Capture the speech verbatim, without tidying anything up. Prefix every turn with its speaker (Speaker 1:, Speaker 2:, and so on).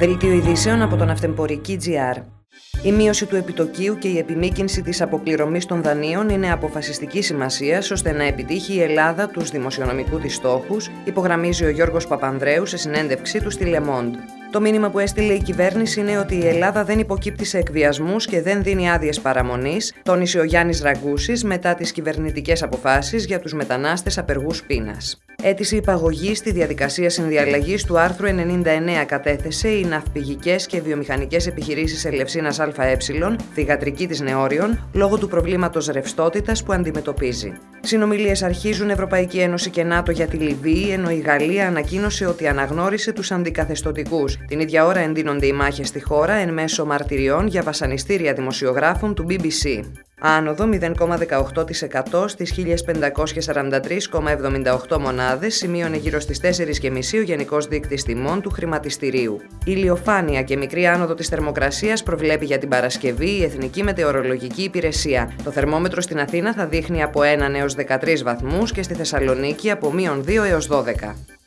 Speaker 1: Δελτίο ειδήσεων από τον Ναυτεμπορική τζι αρ. Η μείωση του επιτοκίου και η επιμήκυνση της αποπληρωμής των δανείων είναι αποφασιστικής σημασίας ώστε να επιτύχει η Ελλάδα τους δημοσιονομικούς της στόχους, υπογραμμίζει ο Γιώργος Παπανδρέου σε συνέντευξή του στη Le Monde. Το μήνυμα που έστειλε η κυβέρνηση είναι ότι η Ελλάδα δεν υποκύπτει σε εκβιασμούς και δεν δίνει άδειες παραμονής, τόνισε ο Γιάννης Ραγκούσης μετά τις κυβερνητικές αποφάσεις για τους μετανάστες απεργούς πείνας. Αίτηση υπαγωγής στη διαδικασία συνδιαλλαγής του άρθρου ενενήντα εννέα κατέθεσε οι ναυπηγικές και βιομηχανικές επιχειρήσεις Ελευσίνας ΑΕ, θυγατρική της Νεώριων, λόγω του προβλήματος ρευστότητας που αντιμετωπίζει. Συνομιλίες αρχίζουν Ευρωπαϊκή Ένωση και ΝΑΤΟ για τη Λιβύη, ενώ η Γαλλία ανακοίνωσε ότι αναγνώρισε τους αντικαθεστωτικούς. Την ίδια ώρα εντείνονται οι μάχες στη χώρα εν μέσω μαρτυριών για βασανιστήρια δημοσιογράφων του μπι μπι σι. Άνοδο μηδέν κόμμα δεκαοκτώ τοις εκατό στις χίλια πεντακόσιες σαράντα τρία κόμμα εβδομήντα οκτώ μονάδες, σημείωνε γύρω στις τέσσερις και μισή ο Γενικός Δείκτης Τιμών του Χρηματιστηρίου. Ηλιοφάνεια και μικρή άνοδο της θερμοκρασίας προβλέπει για την Παρασκευή η Εθνική Μετεωρολογική Υπηρεσία. Το θερμόμετρο στην Αθήνα θα δείχνει από έναν έως δεκατρείς βαθμούς και στη Θεσσαλονίκη από μείον δύο έως δώδεκα.